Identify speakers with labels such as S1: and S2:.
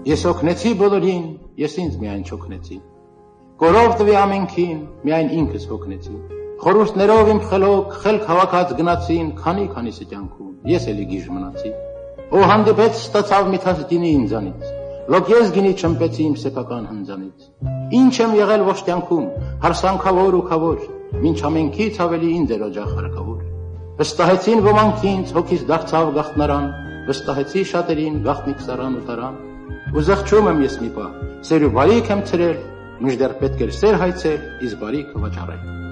S1: Ես օգնեցի բոլորին, ես ինձ միայն չօգնեցի։ Կորով տվի ամենքին, միայն ինքս հոգնեցի։ Խորհուրդներով իմ խելք հավաքած գնացին, քանիսը կյանքում, ես էլի գիժ մնացի։ Ով հանդիպեց ստացավ միթաս գինի ինձանից, լոկ ես գինի չմպեցի իմ սեփական հնձանից։ Ինչ եմ եղել ոչ կյանքում, հարսանքավոր ու քավոր, մինչ ամենքից ավելի ինձ էր օջախ հարկավոր։ Վստահեցին ոմանք ինձ, հոգիս դարձավ գաղտնարան, վստահեցի շատերին գաղտնիք սարան ու տարան։ Ու զղջում եմ ես մի պահ, սեր ու բարիք եմ ցրել, մինչդեռ պետք էր սեր հայցել, իսկ բարիքը վաճառել։